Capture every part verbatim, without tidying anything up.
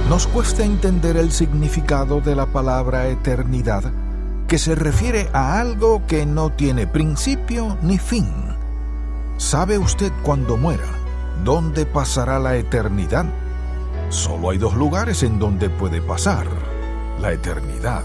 Nos cuesta entender el significado de la palabra eternidad, que se refiere a algo que no tiene principio ni fin. ¿Sabe usted cuándo muera dónde pasará la eternidad? Solo hay dos lugares en donde puede pasar la eternidad.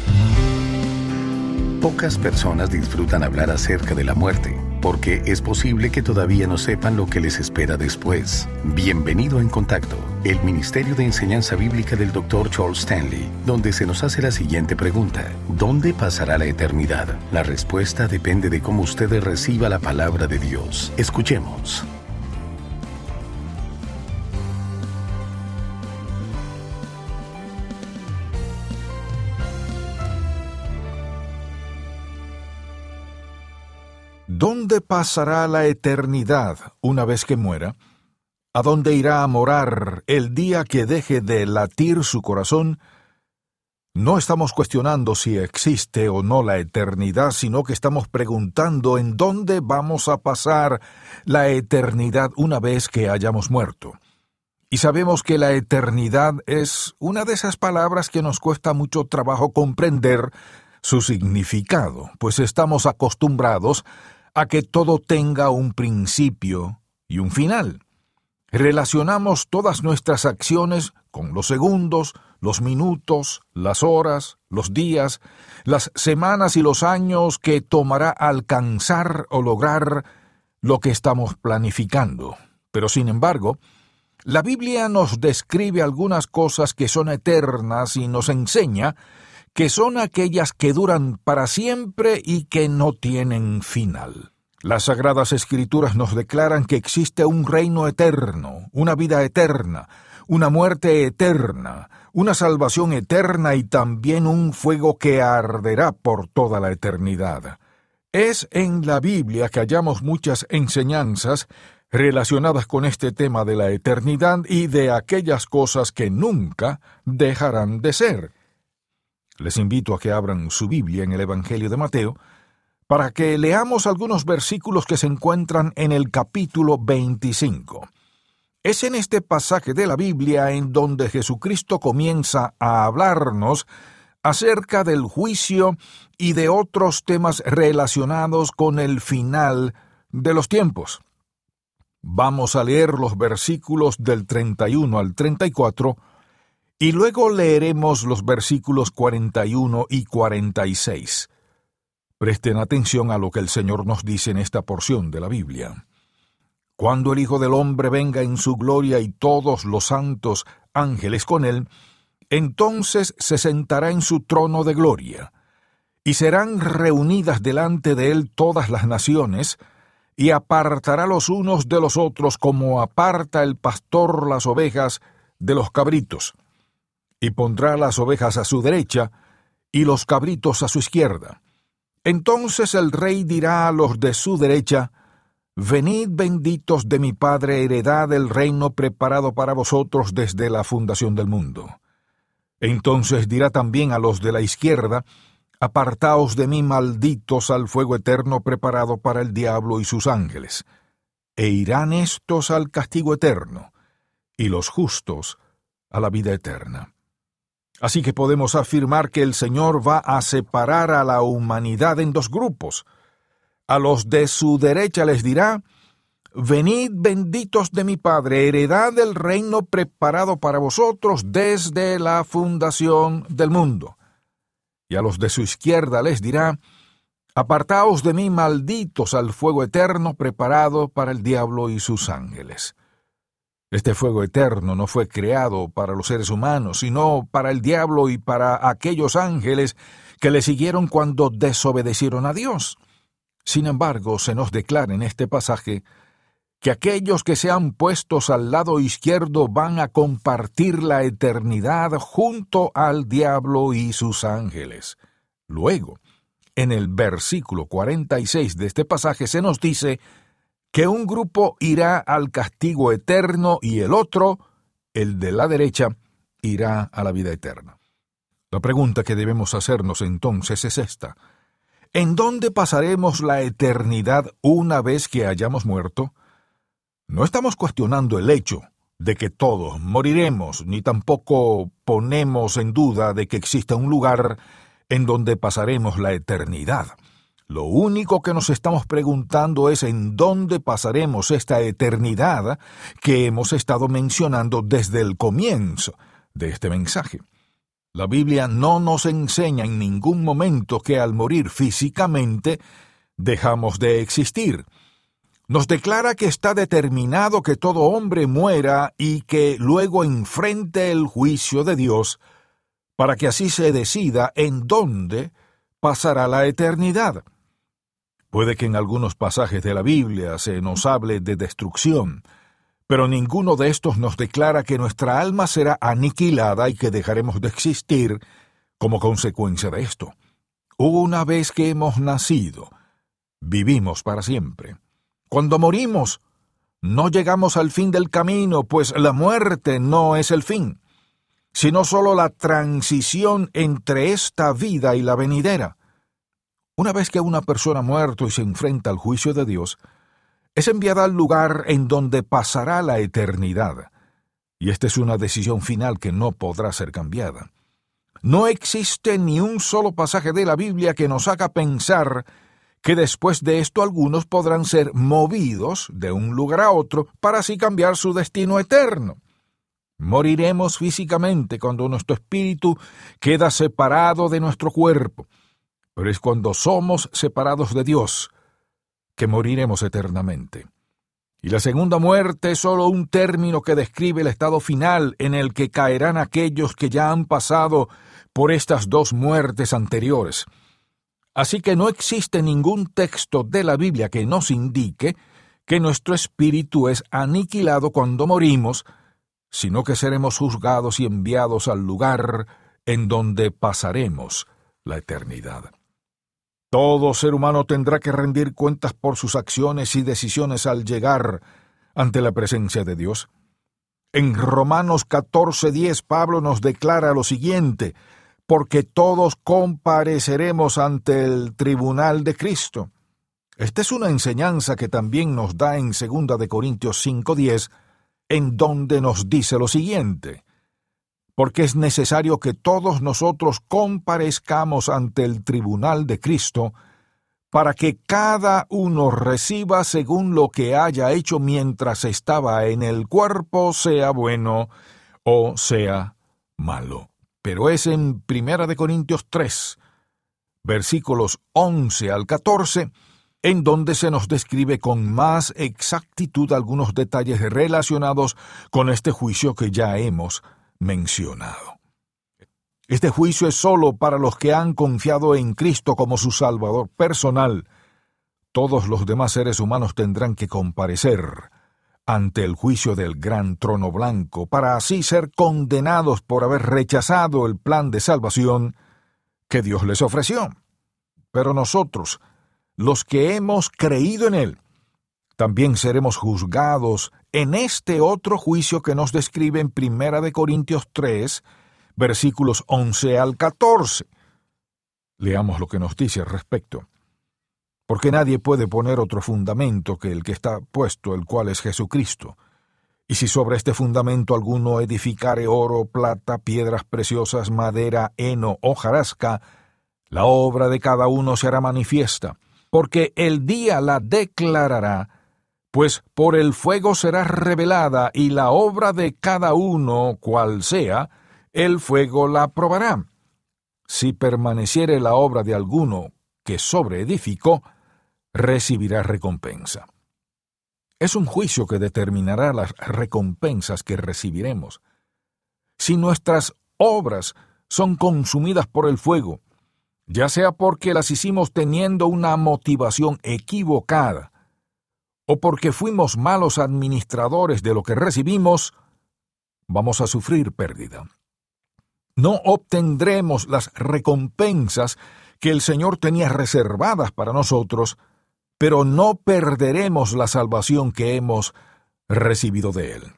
Pocas personas disfrutan hablar acerca de la muerte, porque es posible que todavía no sepan lo que les espera después. Bienvenido a En Contacto, el Ministerio de Enseñanza Bíblica del doctor Charles Stanley, donde se nos hace la siguiente pregunta: ¿dónde pasará la eternidad? La respuesta depende de cómo usted reciba la palabra de Dios. Escuchemos. ¿Dónde pasará la eternidad una vez que muera? ¿A dónde irá a morar el día que deje de latir su corazón? No estamos cuestionando si existe o no la eternidad, sino que estamos preguntando en dónde vamos a pasar la eternidad una vez que hayamos muerto. Y sabemos que la eternidad es una de esas palabras que nos cuesta mucho trabajo comprender su significado, pues estamos acostumbrados a que todo tenga un principio y un final. Relacionamos todas nuestras acciones con los segundos, los minutos, las horas, los días, las semanas y los años que tomará alcanzar o lograr lo que estamos planificando. Pero sin embargo, la Biblia nos describe algunas cosas que son eternas y nos enseña que son aquellas que duran para siempre y que no tienen final. Las Sagradas Escrituras nos declaran que existe un reino eterno, una vida eterna, una muerte eterna, una salvación eterna y también un fuego que arderá por toda la eternidad. Es en la Biblia que hallamos muchas enseñanzas relacionadas con este tema de la eternidad y de aquellas cosas que nunca dejarán de ser. Les invito a que abran su Biblia en el Evangelio de Mateo para que leamos algunos versículos que se encuentran en el capítulo veinticinco. Es en este pasaje de la Biblia en donde Jesucristo comienza a hablarnos acerca del juicio y de otros temas relacionados con el final de los tiempos. Vamos a leer los versículos del treinta y uno al treinta y cuatro, y luego leeremos los versículos cuarenta y uno y cuarenta y seis. Presten atención a lo que el Señor nos dice en esta porción de la Biblia. Cuando el Hijo del Hombre venga en su gloria y todos los santos ángeles con él, entonces se sentará en su trono de gloria, y serán reunidas delante de él todas las naciones, y apartará los unos de los otros como aparta el pastor las ovejas de los cabritos. Y pondrá las ovejas a su derecha, y los cabritos a su izquierda. Entonces el rey dirá a los de su derecha: Venid benditos de mi Padre, heredad del reino preparado para vosotros desde la fundación del mundo. Entonces dirá también a los de la izquierda: Apartaos de mí, malditos, al fuego eterno preparado para el diablo y sus ángeles. E irán éstos al castigo eterno, y los justos a la vida eterna. Así que podemos afirmar que el Señor va a separar a la humanidad en dos grupos. A los de su derecha les dirá: Venid benditos de mi Padre, heredad del reino preparado para vosotros desde la fundación del mundo. Y a los de su izquierda les dirá: Apartaos de mí, malditos, al fuego eterno preparado para el diablo y sus ángeles. Este fuego eterno no fue creado para los seres humanos, sino para el diablo y para aquellos ángeles que le siguieron cuando desobedecieron a Dios. Sin embargo, se nos declara en este pasaje que aquellos que sean puestos al lado izquierdo van a compartir la eternidad junto al diablo y sus ángeles. Luego, en el versículo cuarenta y seis de este pasaje se nos dice que un grupo irá al castigo eterno y el otro, el de la derecha, irá a la vida eterna. La pregunta que debemos hacernos entonces es esta: ¿en dónde pasaremos la eternidad una vez que hayamos muerto? No estamos cuestionando el hecho de que todos moriremos, ni tampoco ponemos en duda de que exista un lugar en donde pasaremos la eternidad. Lo único que nos estamos preguntando es en dónde pasaremos esta eternidad que hemos estado mencionando desde el comienzo de este mensaje. La Biblia no nos enseña en ningún momento que al morir físicamente dejamos de existir. Nos declara que está determinado que todo hombre muera y que luego enfrente el juicio de Dios, para que así se decida en dónde pasará la eternidad. Puede que en algunos pasajes de la Biblia se nos hable de destrucción, pero ninguno de estos nos declara que nuestra alma será aniquilada y que dejaremos de existir como consecuencia de esto. Una vez que hemos nacido, vivimos para siempre. Cuando morimos, no llegamos al fin del camino, pues la muerte no es el fin, sino solo la transición entre esta vida y la venidera. Una vez que una persona ha muerto y se enfrenta al juicio de Dios, es enviada al lugar en donde pasará la eternidad, y esta es una decisión final que no podrá ser cambiada. No existe ni un solo pasaje de la Biblia que nos haga pensar que después de esto algunos podrán ser movidos de un lugar a otro para así cambiar su destino eterno. Moriremos físicamente cuando nuestro espíritu queda separado de nuestro cuerpo, pero es cuando somos separados de Dios que moriremos eternamente. Y la segunda muerte es solo un término que describe el estado final en el que caerán aquellos que ya han pasado por estas dos muertes anteriores. Así que no existe ningún texto de la Biblia que nos indique que nuestro espíritu es aniquilado cuando morimos, sino que seremos juzgados y enviados al lugar en donde pasaremos la eternidad. Todo ser humano tendrá que rendir cuentas por sus acciones y decisiones al llegar ante la presencia de Dios. En Romanos catorce diez, Pablo nos declara lo siguiente: porque todos compareceremos ante el tribunal de Cristo. Esta es una enseñanza que también nos da en segunda de Corintios cinco diez, en donde nos dice lo siguiente: porque es necesario que todos nosotros comparezcamos ante el tribunal de Cristo, para que cada uno reciba según lo que haya hecho mientras estaba en el cuerpo, sea bueno o sea malo. Pero es en primera de Corintios tres, versículos once al catorce, en donde se nos describe con más exactitud algunos detalles relacionados con este juicio que ya hemos mencionado. Este juicio es solo para los que han confiado en Cristo como su Salvador personal. Todos los demás seres humanos tendrán que comparecer ante el juicio del gran trono blanco, para así ser condenados por haber rechazado el plan de salvación que Dios les ofreció. Pero nosotros, los que hemos creído en Él, también seremos juzgados en este otro juicio que nos describe en primera de Corintios tres, versículos once al catorce. Leamos lo que nos dice al respecto. Porque nadie puede poner otro fundamento que el que está puesto, el cual es Jesucristo. Y si sobre este fundamento alguno edificare oro, plata, piedras preciosas, madera, heno, hojarasca, la obra de cada uno se hará manifiesta, porque el día la declarará, pues por el fuego será revelada, y la obra de cada uno, cual sea, el fuego la probará. Si permaneciere la obra de alguno que sobreedificó, recibirá recompensa. Es un juicio que determinará las recompensas que recibiremos. Si nuestras obras son consumidas por el fuego, ya sea porque las hicimos teniendo una motivación equivocada, o porque fuimos malos administradores de lo que recibimos, vamos a sufrir pérdida. No obtendremos las recompensas que el Señor tenía reservadas para nosotros, pero no perderemos la salvación que hemos recibido de Él.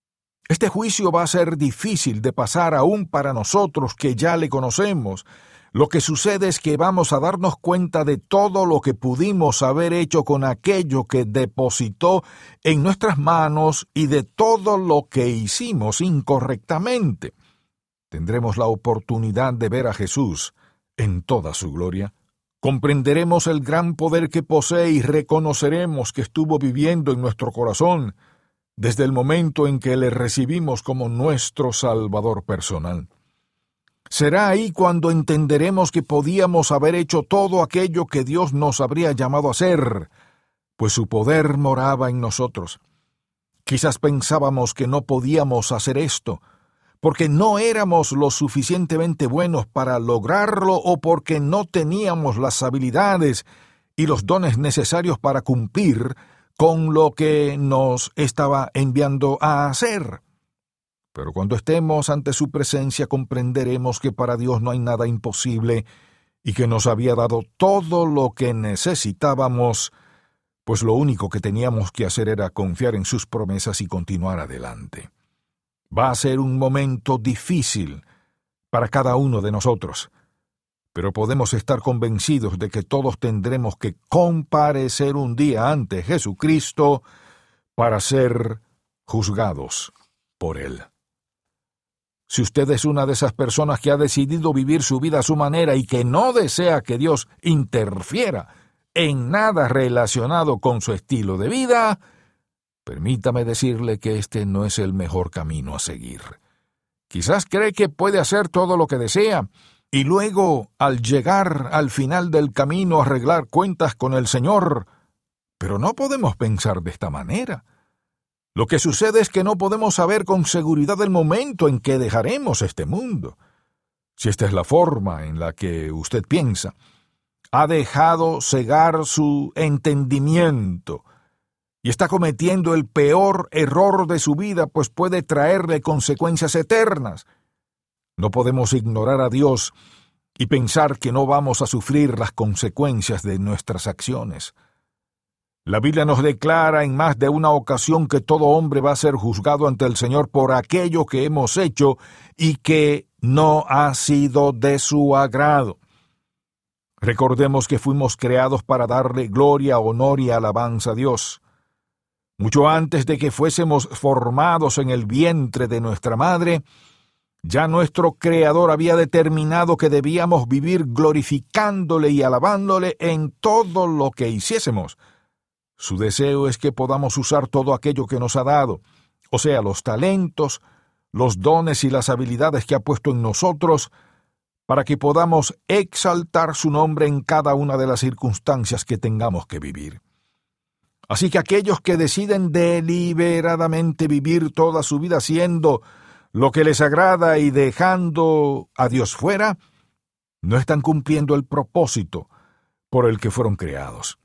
Este juicio va a ser difícil de pasar aún para nosotros que ya le conocemos, Lo que sucede es que vamos a darnos cuenta de todo lo que pudimos haber hecho con aquello que depositó en nuestras manos y de todo lo que hicimos incorrectamente. Tendremos la oportunidad de ver a Jesús en toda su gloria. Comprenderemos el gran poder que posee y reconoceremos que estuvo viviendo en nuestro corazón desde el momento en que le recibimos como nuestro Salvador personal. Será ahí cuando entenderemos que podíamos haber hecho todo aquello que Dios nos habría llamado a hacer, pues su poder moraba en nosotros. Quizás pensábamos que no podíamos hacer esto, porque no éramos lo suficientemente buenos para lograrlo o porque no teníamos las habilidades y los dones necesarios para cumplir con lo que nos estaba enviando a hacer. Pero cuando estemos ante su presencia comprenderemos que para Dios no hay nada imposible y que nos había dado todo lo que necesitábamos, pues lo único que teníamos que hacer era confiar en sus promesas y continuar adelante. Va a ser un momento difícil para cada uno de nosotros, pero podemos estar convencidos de que todos tendremos que comparecer un día ante Jesucristo para ser juzgados por Él. Si usted es una de esas personas que ha decidido vivir su vida a su manera y que no desea que Dios interfiera en nada relacionado con su estilo de vida, permítame decirle que este no es el mejor camino a seguir. Quizás cree que puede hacer todo lo que desea y luego, al llegar al final del camino, arreglar cuentas con el Señor. Pero no podemos pensar de esta manera. Lo que sucede es que no podemos saber con seguridad el momento en que dejaremos este mundo. Si esta es la forma en la que usted piensa, ha dejado cegar su entendimiento y está cometiendo el peor error de su vida, pues puede traerle consecuencias eternas. No podemos ignorar a Dios y pensar que no vamos a sufrir las consecuencias de nuestras acciones. La Biblia nos declara en más de una ocasión que todo hombre va a ser juzgado ante el Señor por aquello que hemos hecho y que no ha sido de su agrado. Recordemos que fuimos creados para darle gloria, honor y alabanza a Dios. Mucho antes de que fuésemos formados en el vientre de nuestra madre, ya nuestro Creador había determinado que debíamos vivir glorificándole y alabándole en todo lo que hiciésemos. Su deseo es que podamos usar todo aquello que nos ha dado, o sea, los talentos, los dones y las habilidades que ha puesto en nosotros, para que podamos exaltar su nombre en cada una de las circunstancias que tengamos que vivir. Así que aquellos que deciden deliberadamente vivir toda su vida haciendo lo que les agrada y dejando a Dios fuera, no están cumpliendo el propósito por el que fueron creados.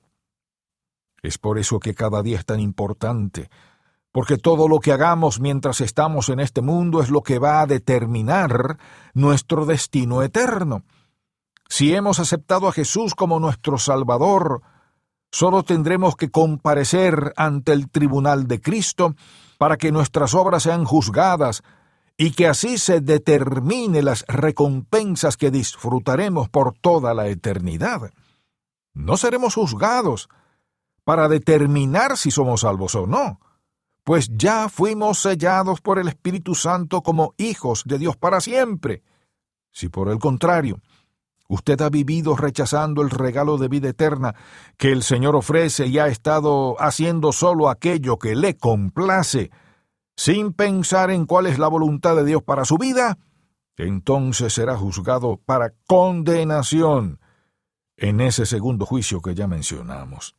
Es por eso que cada día es tan importante, porque todo lo que hagamos mientras estamos en este mundo es lo que va a determinar nuestro destino eterno. Si hemos aceptado a Jesús como nuestro Salvador, solo tendremos que comparecer ante el tribunal de Cristo para que nuestras obras sean juzgadas y que así se determine las recompensas que disfrutaremos por toda la eternidad. No seremos juzgados para determinar si somos salvos o no, pues ya fuimos sellados por el Espíritu Santo como hijos de Dios para siempre. Si por el contrario, usted ha vivido rechazando el regalo de vida eterna que el Señor ofrece y ha estado haciendo solo aquello que le complace, sin pensar en cuál es la voluntad de Dios para su vida, entonces será juzgado para condenación en ese segundo juicio que ya mencionamos.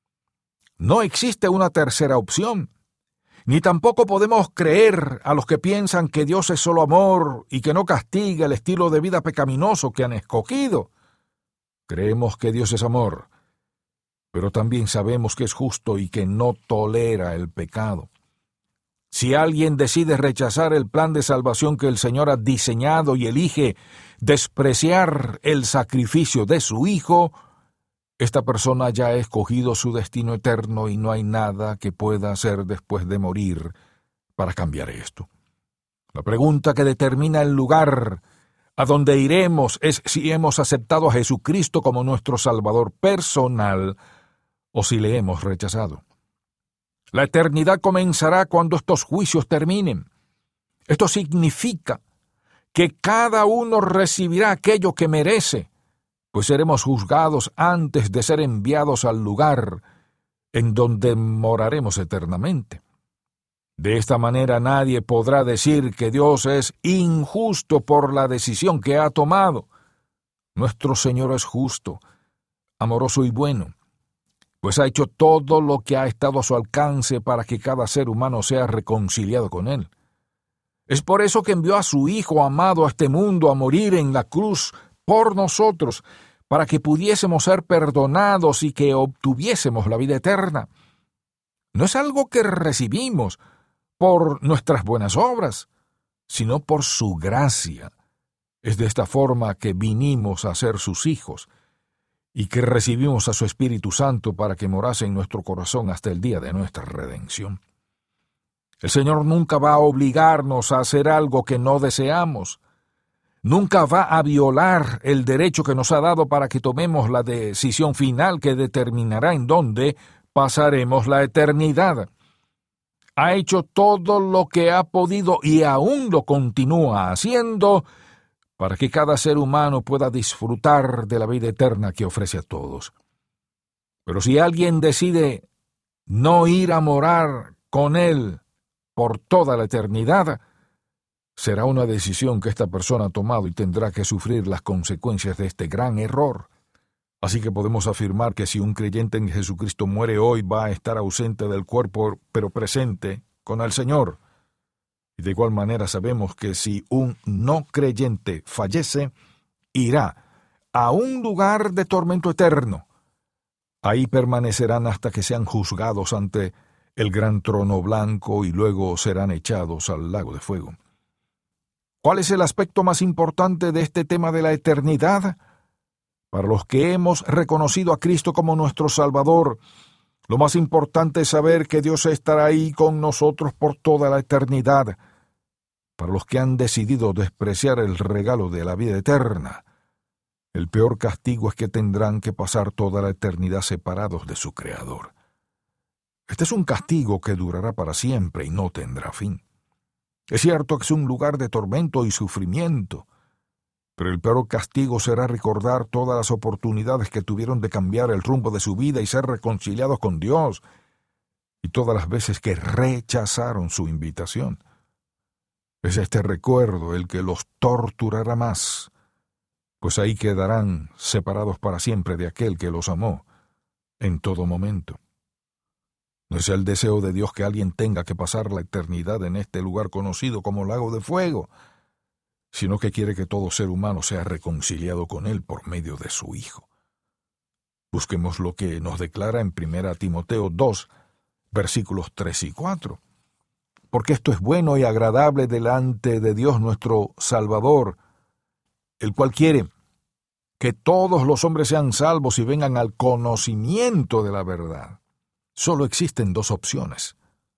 No existe una tercera opción, ni tampoco podemos creer a los que piensan que Dios es solo amor y que no castiga el estilo de vida pecaminoso que han escogido. Creemos que Dios es amor, pero también sabemos que es justo y que no tolera el pecado. Si alguien decide rechazar el plan de salvación que el Señor ha diseñado y elige despreciar el sacrificio de su Hijo, esta persona ya ha escogido su destino eterno y no hay nada que pueda hacer después de morir para cambiar esto. La pregunta que determina el lugar A donde iremos es si hemos aceptado a Jesucristo como nuestro Salvador personal o si le hemos rechazado. La eternidad comenzará cuando estos juicios terminen. Esto significa que cada uno recibirá aquello que merece, pues seremos juzgados antes de ser enviados al lugar en donde moraremos eternamente. De esta manera nadie podrá decir que Dios es injusto por la decisión que ha tomado. Nuestro Señor es justo, amoroso y bueno, pues ha hecho todo lo que ha estado a su alcance para que cada ser humano sea reconciliado con Él. Es por eso que envió a su Hijo amado a este mundo a morir en la cruz por nosotros, para que pudiésemos ser perdonados y que obtuviésemos la vida eterna. No es algo que recibimos por nuestras buenas obras, sino por su gracia. Es de esta forma que vinimos a ser sus hijos y que recibimos a su Espíritu Santo para que morase en nuestro corazón hasta el día de nuestra redención. El Señor nunca va a obligarnos a hacer algo que no deseamos. Nunca va a violar el derecho que nos ha dado para que tomemos la decisión final que determinará en dónde pasaremos la eternidad. Ha hecho todo lo que ha podido y aún lo continúa haciendo para que cada ser humano pueda disfrutar de la vida eterna que ofrece a todos. Pero si alguien decide no ir a morar con Él por toda la eternidad, será una decisión que esta persona ha tomado y tendrá que sufrir las consecuencias de este gran error. Así que podemos afirmar que si un creyente en Jesucristo muere hoy, va a estar ausente del cuerpo, pero presente con el Señor. Y de igual manera sabemos que si un no creyente fallece, irá a un lugar de tormento eterno. Ahí permanecerán hasta que sean juzgados ante el gran trono blanco y luego serán echados al lago de fuego. ¿Cuál es el aspecto más importante de este tema de la eternidad? Para los que hemos reconocido a Cristo como nuestro Salvador, lo más importante es saber que Dios estará ahí con nosotros por toda la eternidad. Para los que han decidido despreciar el regalo de la vida eterna, el peor castigo es que tendrán que pasar toda la eternidad separados de su Creador. Este es un castigo que durará para siempre y no tendrá fin. Es cierto que es un lugar de tormento y sufrimiento, pero el peor castigo será recordar todas las oportunidades que tuvieron de cambiar el rumbo de su vida y ser reconciliados con Dios, y todas las veces que rechazaron su invitación. Es este recuerdo el que los torturará más, pues ahí quedarán separados para siempre de aquel que los amó en todo momento. No es el deseo de Dios que alguien tenga que pasar la eternidad en este lugar conocido como lago de fuego, sino que quiere que todo ser humano sea reconciliado con Él por medio de su Hijo. Busquemos lo que nos declara en primera Timoteo dos, versículos tres y cuatro. Porque esto es bueno y agradable delante de Dios nuestro Salvador, el cual quiere que todos los hombres sean salvos y vengan al conocimiento de la verdad. Solo existen dos opciones.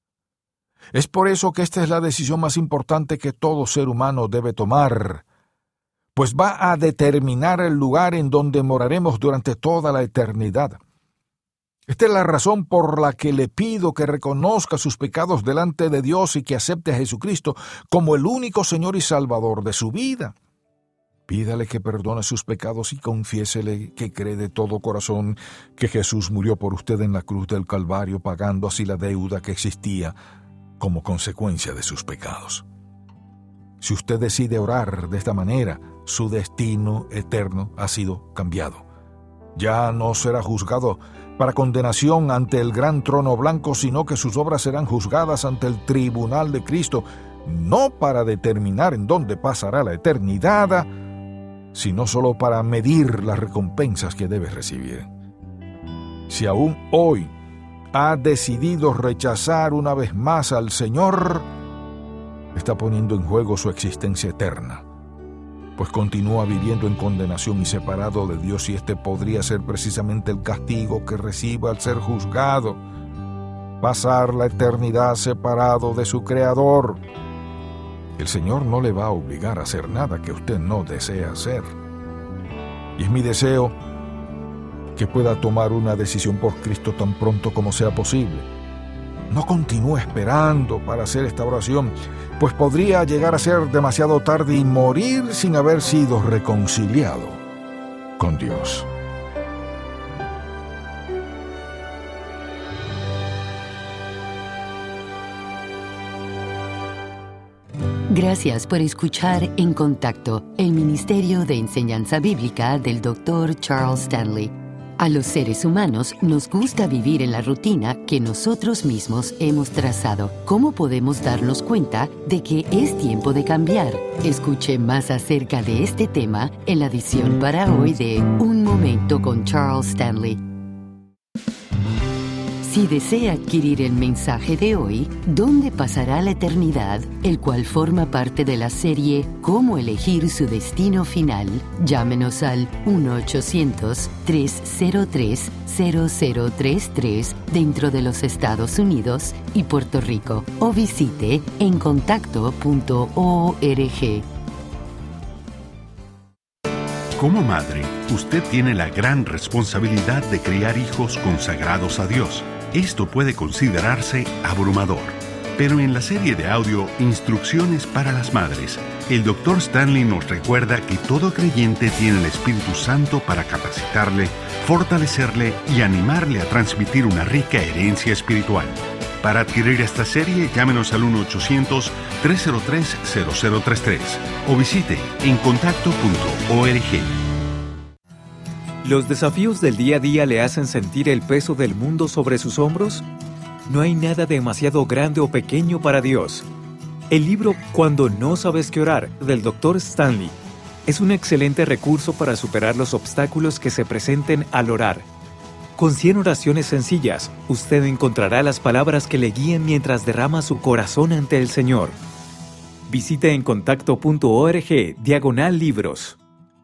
Es por eso que esta es la decisión más importante que todo ser humano debe tomar, pues va a determinar el lugar en donde moraremos durante toda la eternidad. Esta es la razón por la que le pido que reconozca sus pecados delante de Dios y que acepte a Jesucristo como el único Señor y Salvador de su vida. Pídale que perdone sus pecados y confiésele que cree de todo corazón que Jesús murió por usted en la cruz del Calvario, pagando así la deuda que existía como consecuencia de sus pecados. Si usted decide orar de esta manera, su destino eterno ha sido cambiado. Ya no será juzgado para condenación ante el gran trono blanco, sino que sus obras serán juzgadas ante el tribunal de Cristo, no para determinar en dónde pasará la eternidad, sino solo para medir las recompensas que debe recibir. Si aún hoy ha decidido rechazar una vez más al Señor, está poniendo en juego su existencia eterna, pues continúa viviendo en condenación y separado de Dios, y este podría ser precisamente el castigo que reciba al ser juzgado, pasar la eternidad separado de su Creador. El Señor no le va a obligar a hacer nada que usted no desea hacer. Y es mi deseo que pueda tomar una decisión por Cristo tan pronto como sea posible. No continúe esperando para hacer esta oración, pues podría llegar a ser demasiado tarde y morir sin haber sido reconciliado con Dios. Gracias por escuchar En Contacto, el Ministerio de Enseñanza Bíblica del doctor Charles Stanley. A los seres humanos nos gusta vivir en la rutina que nosotros mismos hemos trazado. ¿Cómo podemos darnos cuenta de que es tiempo de cambiar? Escuche más acerca de este tema en la edición para hoy de Un Momento con Charles Stanley. Si desea adquirir el mensaje de hoy, ¿Dónde pasará la eternidad?, el cual forma parte de la serie Cómo elegir su destino final, llámenos al uno ochocientos, tres cero tres, cero cero tres tres dentro de los Estados Unidos y Puerto Rico o visite en contacto punto org. Como madre, usted tiene la gran responsabilidad de criar hijos consagrados a Dios. Esto puede considerarse abrumador, pero en la serie de audio Instrucciones para las Madres, el doctor Stanley nos recuerda que todo creyente tiene el Espíritu Santo para capacitarle, fortalecerle y animarle a transmitir una rica herencia espiritual. Para adquirir esta serie, llámenos al uno ochocientos, tres cero tres, cero cero tres tres o visite en contacto punto org. ¿Los desafíos del día a día le hacen sentir el peso del mundo sobre sus hombros? No hay nada demasiado grande o pequeño para Dios. El libro Cuando no sabes qué orar, del doctor Stanley, es un excelente recurso para superar los obstáculos que se presenten al orar. Con cien oraciones sencillas, usted encontrará las palabras que le guíen mientras derrama su corazón ante el Señor. Visite en contacto punto org, diagonal libros.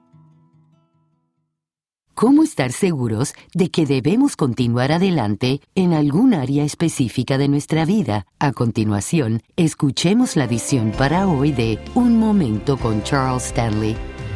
¿Cómo estar seguros de que debemos continuar adelante en algún área específica de nuestra vida? A continuación, escuchemos la edición para hoy de Un Momento con Charles Stanley.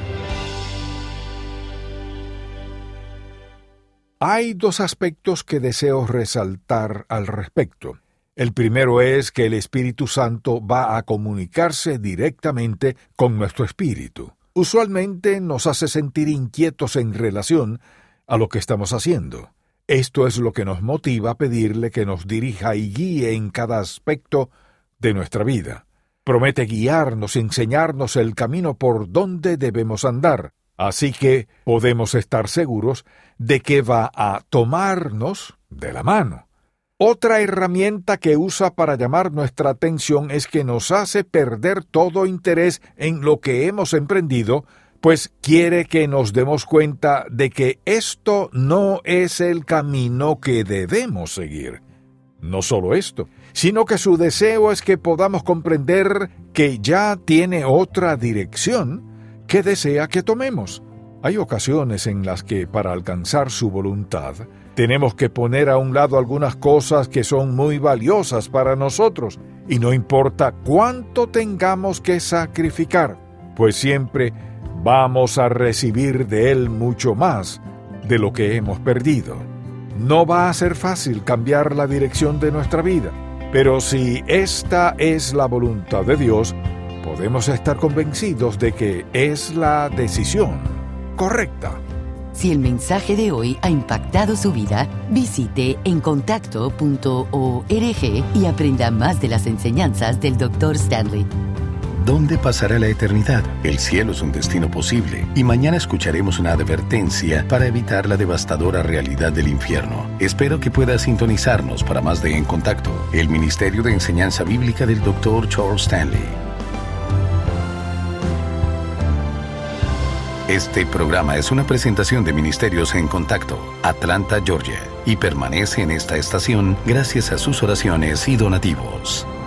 Hay dos aspectos que deseo resaltar al respecto. El primero es que el Espíritu Santo va a comunicarse directamente con nuestro espíritu. Usualmente nos hace sentir inquietos en relación a lo que estamos haciendo. Esto es lo que nos motiva a pedirle que nos dirija y guíe en cada aspecto de nuestra vida. Promete guiarnos y enseñarnos el camino por donde debemos andar. Así que podemos estar seguros de que va a tomarnos de la mano. Otra herramienta que usa para llamar nuestra atención es que nos hace perder todo interés en lo que hemos emprendido, pues quiere que nos demos cuenta de que esto no es el camino que debemos seguir. No solo esto, sino que su deseo es que podamos comprender que ya tiene otra dirección que desea que tomemos. Hay ocasiones en las que, para alcanzar su voluntad, tenemos que poner a un lado algunas cosas que son muy valiosas para nosotros, y no importa cuánto tengamos que sacrificar, pues siempre vamos a recibir de Él mucho más de lo que hemos perdido. No va a ser fácil cambiar la dirección de nuestra vida, pero si esta es la voluntad de Dios, podemos estar convencidos de que es la decisión correcta. Si el mensaje de hoy ha impactado su vida, visite en contacto punto org y aprenda más de las enseñanzas del doctor Stanley. ¿Dónde pasará la eternidad? El cielo es un destino posible y mañana escucharemos una advertencia para evitar la devastadora realidad del infierno. Espero que pueda sintonizarnos para más de En Contacto, el Ministerio de Enseñanza Bíblica del doctor Charles Stanley. Este programa es una presentación de Ministerios en Contacto, Atlanta, Georgia, y permanece en esta estación gracias a sus oraciones y donativos.